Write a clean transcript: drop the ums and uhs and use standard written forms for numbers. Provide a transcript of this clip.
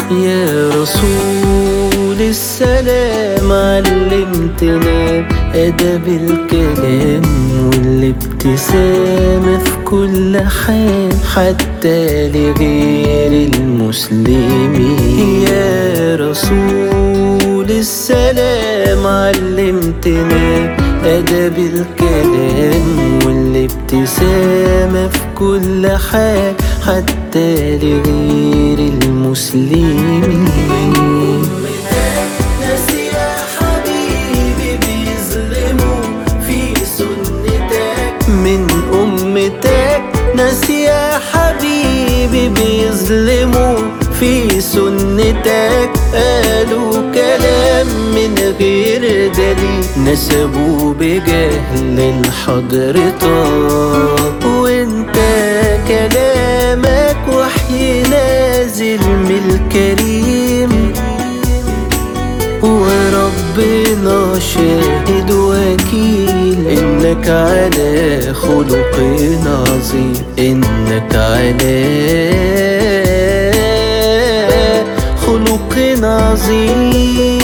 يا رسول السلام علمتنا أدب الكلام والابتسامة في كل حال حتى لغير المسلمين. يا رسول السلام علمتنا أدب الكلام والابتسامة في كل حال حتى لغير المسلمين. ناس يا حبيبي بيظلموا في سنتك، من أمتك ناس يا حبيبي بيظلموا في سنتك، قالوا كلام من غير دليل نسبوا بجهل لحضرتك، وانت كلامك وحي نازل من الكريم، وربنا شاهد وكيل انك على خلق عظيم، انك على خلق عظيم.